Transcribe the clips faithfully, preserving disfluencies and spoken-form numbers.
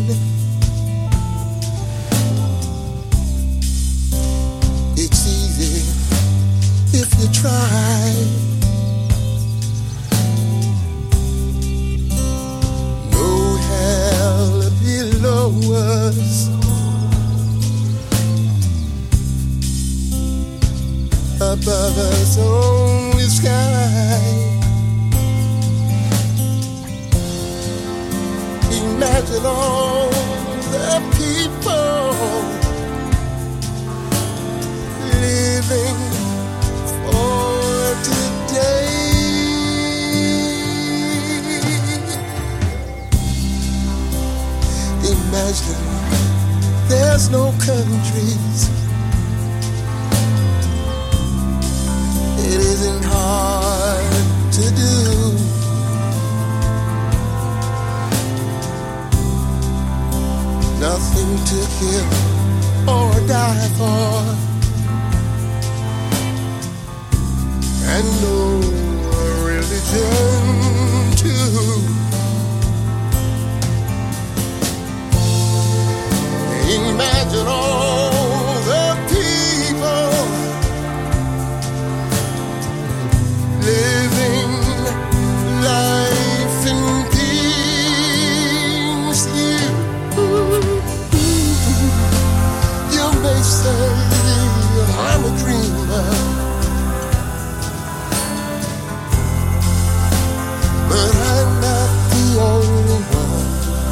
It's easy if you try. No hell below us, above us only sky. Imagine all the people living for today. Imagine there's no countries. It isn't hard to do. Nothing to kill or die for, and no religion too. Imagine all the people living life in peace. You may say I'm a dreamer, but I'm not the only one.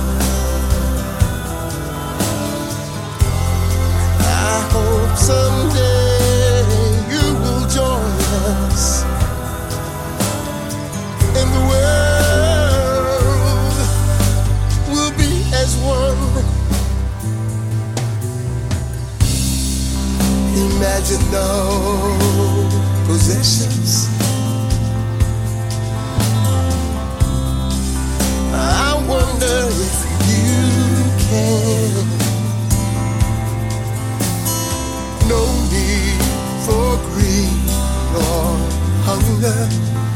I hope someday you will join us, and the world will be as one. Imagine no possessions. I wonder if you can. No need for greed or hunger.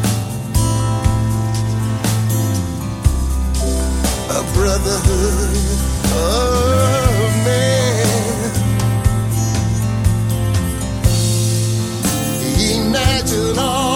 A brotherhood of man. Imagine all